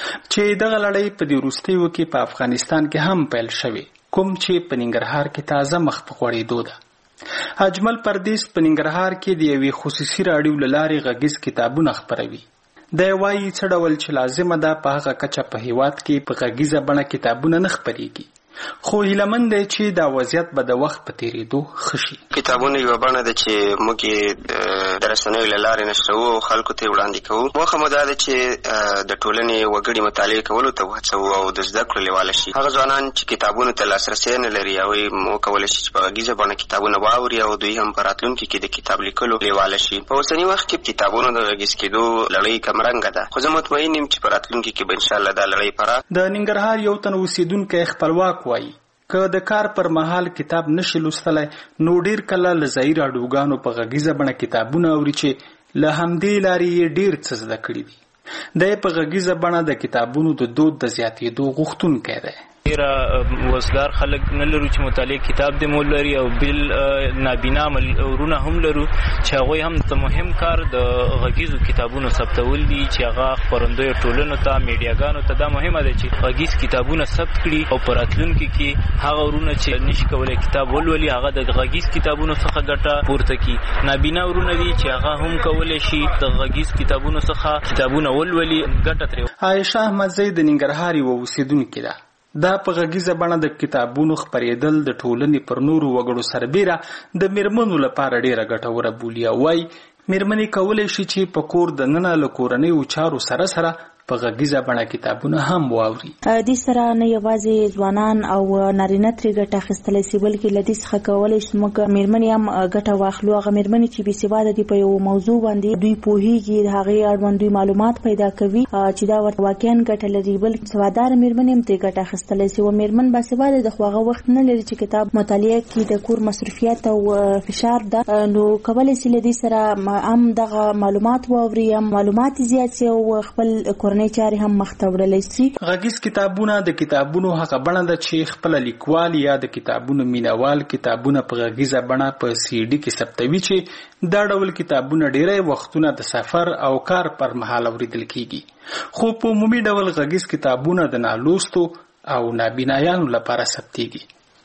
چې دغه لړۍ په دې وروستیو کې په افغانستان کې هم پیل شوې، کوم چې په ننګرهار کې تازه مخ په غوړېدو ده. اجمل پردیس په ننګرهار کې د یوې خصوصي راډیو له لارې غږیز کتابونه خپروي. دی وایي څه ډول چې لازمه ده په هغه کچه په هیواد کې په غږیزه بڼه کتابونه نه خپرېږي، خو هیلهمن دی چې دا وضعیت به د وخت په تېرېدو ښه شي.
کتابونه یوه بڼه ده چې موږ یې د رسنیو له لارې نشروو او خلکو ته یې وړاندې کوو. موخه مو دا ده چې د ټولنې وګړي مطالعې کولو ته وهڅوو او د زده کړو لیواله شي. هغه ځوانان چې کتابونو ته لاسرسی نه لري هغوی وکولی شي چې په غږیزه بڼه کتابونه واوري او دوی هم په راتلونکي کې د کتاب لیکلو لیواله شي. په اوسني وخت کې کتابونو د غږیز کېدو لړۍ کمرنګه ده، خو زه مطمئن یم چې په راتلونکي کې به انشاءالله دا لړۍ پراخ.
د ننګرهار یو تن اوسېدونکی خپلواک وایي که د کار پر مهال کتاب نشي لوستلی نو ډیر کله له ځایي راډیوګانو په غږیزه بڼه کتابونه اوري چې له همدې لارې یې ډیر څه زده کړي دي. دی په غږیزه بڼه د کتابونو د دود د زیاتېدو غوښتونکی دی.
ډېره وزګار خلک نه لرو چې مطالعه کتاب دې مول لري او بل نابینا ورونه هم لرو چې هغوی هم د مهم کار د غږیزو کتابونو ثبتول دي چې هغه خپرندویو ټولنو ته میډیاګانو ته دا مهمه ده چې غږیز کتابونه ثبت کړي او په راتلونکي کې هغه ورونه چې نشي کولی کتاب ولولي هغه د غږیز کتابونو څخه ګټه پورته کړي. نابینا ورونه دي چې هغه هم کولی شي د غږیز کتابونو څخه کتابونه ولولي ګټه ترې.
عایشه احمدزی د ننګرهار یوه اوسېدونکې ده. دا په غږیزه بڼه د کتابونو خپرېدل د ټولنې پر نورو وګړو سربیره د میرمنو لپاره ډېره ګټوره بولي او وایي میرمنې کولی شي چې په کور دننه له کورنیو چارو سره سره په غږیزه بڼه کتابونه هم واوري.
دې سره نه یوازې ځوانان او نارینه ترې ګټه اخیستلی شي بلکې له دې څخه کولی شي موږ میرمنې هم ګټه واخلو. هغه میرمنې چې بېسواده دي په یو موضوع باندې دوی پوهېږي، د هغې اړوند دوی معلومات پیدا کوي چې دا ورته واقعا ګټه لري، بلکې سواداره میرمنې هم ترې ګټه اخیستلی شي. و میرمن باسواده ده خو هغه وخت نه لري چې کتاب مطالعه کړي، د کور مصروفیت او فشار ده، نو کولی شي له دې سره هم دغه معلومات واوري، هم معلومات زیات شي او خپل چارې هم مخته وړلی شي.
غږیز کتابونه د کتابونو هغه بڼه ده چې خپله لیکوال یا د کتابونو مینوال کتابونه په غږیزه بڼه په سی ډي کې ثبتوي چې دا ډول کتابونه ډیری وختونه د سفر او کار پر مهال اوریدل کیږي، خو په عمومي ډول غږیز کتابونه د نالوستو او نابینایانو لپاره ثبتېږي.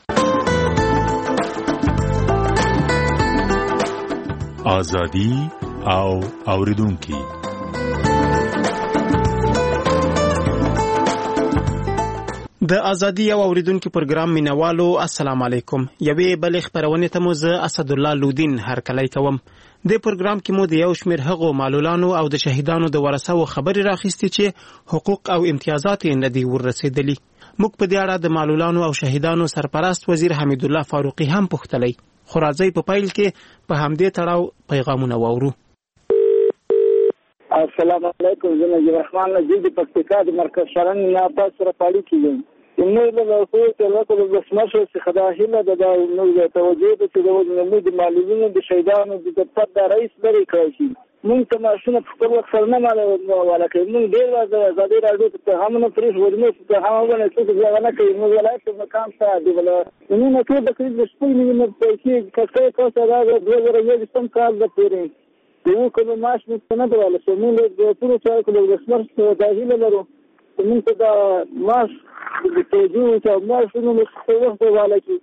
ازادي او اوریدونکي
د ازادي او اوریدونکو پروګرام مینوالو السلام علیکم. یوې بلې خبرونه ته مو زه اسد الله لودین هرکلی کوم. د پروګرام کې مو د یو شمېر هغو معلولانو او د شهیدانو د ورثو خبرې راخیستې چې حقوق او امتیازات یې نه دي ورسېدلي. موږ په دې اړه د معلولانو او شهیدانو سرپرست وزیر حمید الله فاروقي هم پوښتلی، خو راځئ په پیل کې په همدې تړاو پیغامونه واورو.
السلام علیکم. زه نجیب الرحمن نجیب د پکتیکا د مرکز شرن نه تاسو سره پاړی کیږم. نو له خو ته د بسمشه څخه د هیله د نو د توجه د معلومینو د شهیدانو د پد رئیس لري کړی شي. مونږ ته ماشونه په خپل وخت سره نه والا کوي. مونږ ډېر ازادي راډیو ته هم نه پرېښ ورمو ته هم ونه څه ځای نه کوي. مونږ ولایت مقام ته دی ولا نو ټول د کړي د خپل مینه په کې کڅه کوڅه دا د 2021 کال د پورې یو کوم ماش نه دی ولا چې مونږ د ټول څه کولو د سمرت داخله لرو. مونږ ته دا ماش د توجیه او ماش نو په وخت والا کې.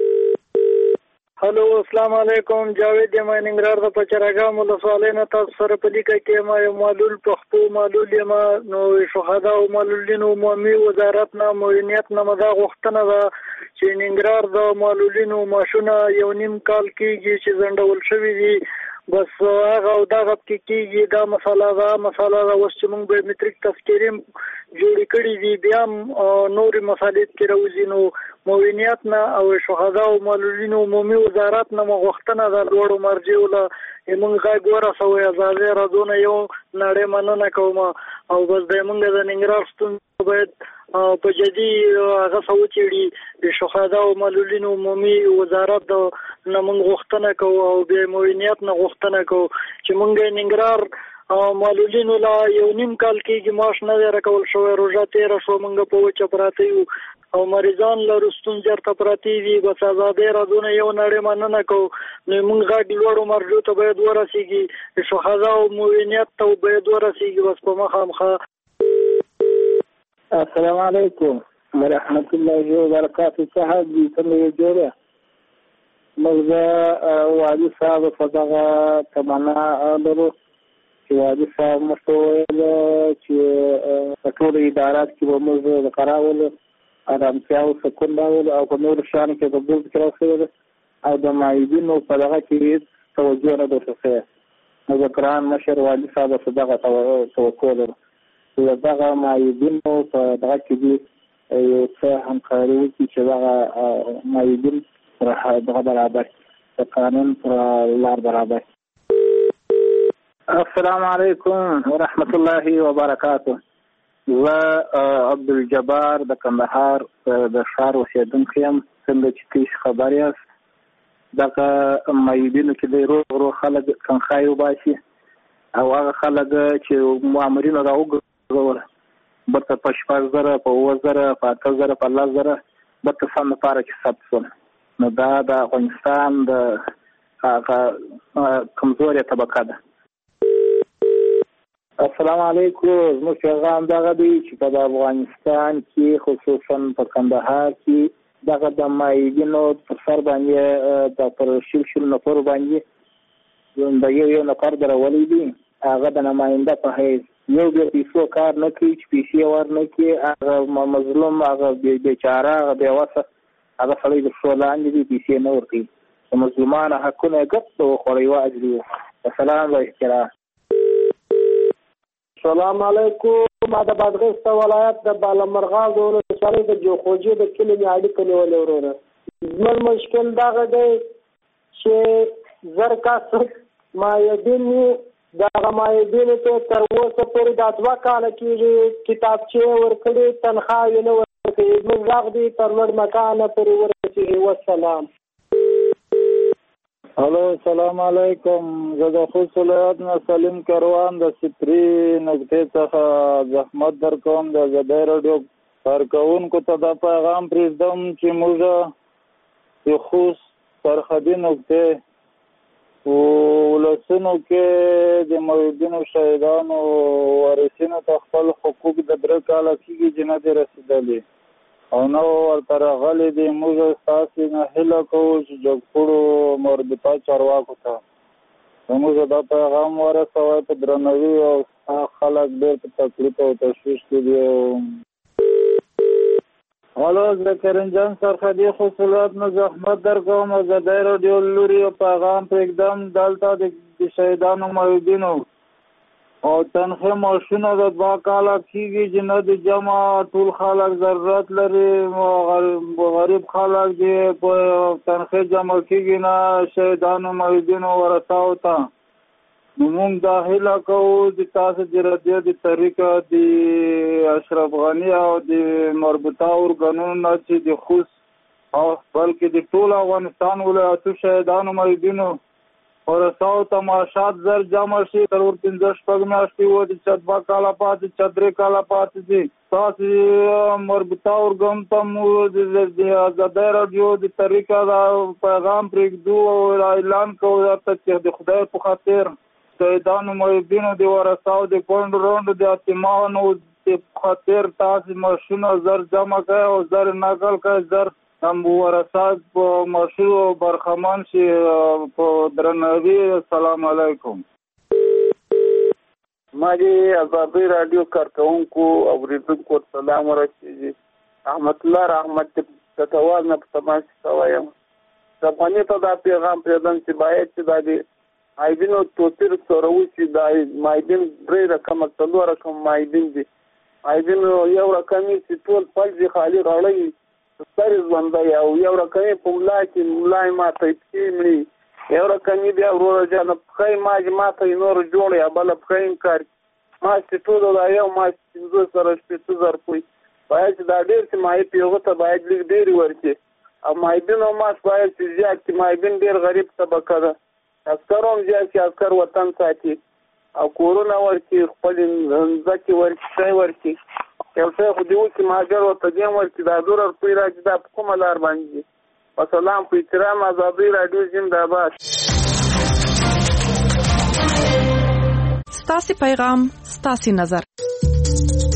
هلو السلام علیکم، جاوید یم ننګرهار د پچرګام ولسوالۍ نه تاسو سره په لیکه کې ما یو معلول پښتو معلول یم. نو شهدا او معلولینو عمومي وزارت نه معاونیت نه مدا غوښتنه ده چې ننګرهار د معلولینو ماشونه 1.5 کال کېږي چې ځنډول شوي دي. بس هغه او دغه کېږي دا مسله ده اوس چې موږ بایومټریک تذکرې جوړې کړي دي بیا نورې مسالې کې راوځي. نو معاونیت نه او شهدا او معلولینو عمومي وزارت نه غوښتنه ده لوړو مرجعو له موږ غږ ورسوئ. ازادي راډیو نه یو نړۍ مننه کوم او بس د موږ د ننګرهار ستونزې باید په جدي هغه سوچېړي. د شهدا او معلولینو عمومي وزارت نه موږ غوښتنه کوو او د معاونیت نه غوښتنه کوو چې موږ ننګرهار معلولینو لا 1.5 کال کېږي معاش نه دی راکول شوی. روژه تېره شوه، موږ په وچه پراته یو او مریضان لرو ستونزې ورته پراته دي. بس ازادي راډیو نه یو نړۍ مننه کوو. نو موږ غږ لوړو مرجعو ته باید ورسېږي، د شهدا او معاونیت ته باید ورسېږي. بس په مخامخه.
السلام علیکم ورحمت الله وبرکاته. صاحب دې څنګه جوړه؟ موږ والي صاحب په دغه تمنا لرو چې والي صاحب مو ویل چې په ټول ادارات کې به موږ د قراول ارامتیا او سکون راول او په نور شان کې د بوز کراوسه او د معیدینو په دغه کې توجه نه درته. نو ذکران مشر والي صاحب په دغه توکل دغه معیدینو په دغه کې دي یو څه همکاري وکړي چې دغه معیدین دغه برابر د قانون پر لار برابر. السلام علیکم ورحمت الله وبرکاته. زه عبدالجبار د کندهار د ښار اوسېدونکی یم. څنګه چې تاسو خبر یاست دغه معیدینو کې د روغ خلک تنخواه وباسي او هغه خلک چې مامورینو راوګرځول برته په 6,000 په 7,000 په 8,000 په 10,000 برته سم لپاره چې ثبت شول. نو دا د افغانستان د هغه کمزوري طبقه ده. السلام علیکم. زموږ پیغام دغه دی چې په افغانستان کې خصوصا په کندهار کې دغه د معیدینو پر سر باندې د پر شل نفر باندې د یو نفر درولې دي. هغه د نماینده په حیث یو بیا پیسو کار نه کوي چې پیسې ورنه کوي. هغه مظلوم، هغه بیچاره، هغه بېوسه، هغه سړی د پښو لاندې دي، پیسې نه ورکوي. د مظلومانو حقونه یې ګپ وخوړی واجري. السلام و احترام.
السلام علیکم. ما د بادغیس ولایت د بالامرغاز ولسوالۍ د جوخوجي د کلي مې اړیکه نیولې وروره. زموږ مشکل دغه دی چې زر کسه معیدین دغه معیدینو ته تر اوسه پورې دا 2 کاله کېږي کتابچې ورکړي، تنخواه یې نه ورکوي. زموږ غږ دی تر لوړ مکانه پورې ورسېږي. والسلام.
هلو السلام علیکم. زه د خوست ولایت نه سلیم کروان د سپري نقطې څخه زحمت درکوم. د ازادي راډیو کارکوونکو ته دا پیغام پرېږدم چې موږ د خوست سرحدي نقطې ولسونو کې د معیدینو شهیدانو وارثینو ته خپل حقوق د 3 کاله کېږي چې نه دي رسېدلي او نو ورته راغلي دي. موږ ستاسې نه هیله کوو چې جګپوړو مربوطه چارواکو ته موږ دا پیغام ورسوئ په درناوي او خلک ډېر په تکلیف او تشویش کې دي. هلو زه کریم جان سرحدي خوست ولایت نه زحمت درکوم. ازادي راډیو لوري پیغام پرېږدم. دلته د شهیدانو معیدینو او تنخواه معاشونه د 2 کاله کېږي چې نه د جمع. ټول خلک ضرورت لري، غریب خلک دي په تنخواه جمع کېږي نه شهیدانو معیدینو ورثاو ته. نو موږ دا هیله کوو چې تاسو د راډیو د طریقه د اشرف غني او د مربوطه ارګانونو نه چې د خوست او بلکې د ټول افغانستان ولایتو شهیدانو معیدینو ورساو تماشات زر جمع شي ترور 15 شپږ میاشتې و د 2 کاله پاتې 3 کاله پاتې دي تاسو مربوطه ارګان ته د آزادۍ راډیو د طریقه دا پیغام پرېږدو او اعلان کوو چې د خدای په خاطر شهیدانو محبینو د ورساو د کونډ روند د اتمانو د خاطر تاسو ماشونه زر جمع کړئ او زر نقل کړئ زر هم ورساو په ماشو برخمان شي په درناوي. السلام علیکم.
ما د آزادۍ راډیو کارکونکو اوریدونکو سلام ورسیږي. احمد الله رحمت تتوال نه په تماس وایم د افغاني ته دا پیغام پردم چې باید چې د مایدینو توتر سره وشي د مایدین درې رقم څلور رقم مایدین دي مایدین یو رقمي چې ټول فلج خالی غړی سر ژوندی او یو رقمي په ملا کې ملای ماته کېمړي یو رقمي بیا ورور جان پخې ماته نور جوړ یا بل پخې کار ما چې ټول دا یو ما 500 سره 600 کوي باید دا ډېر چې مای پیغه ته باید لیک ډېر ورکړي او مایدینو ما باید چې زیات چې مایدین ډېر غریب طبقه ده عسکروم زیات چې عسکر وطن ساتي او کورونا ورکړي خپل ځکه ورکړي ورکړي یو څه خو دیو چې ماګر ورته دیم ورکړي دا دور په راځي دا کومه لار باندې والسلام په احترام آزادۍ راډیو زنده‌باد.
ستاسو پیغام ستاسو نظر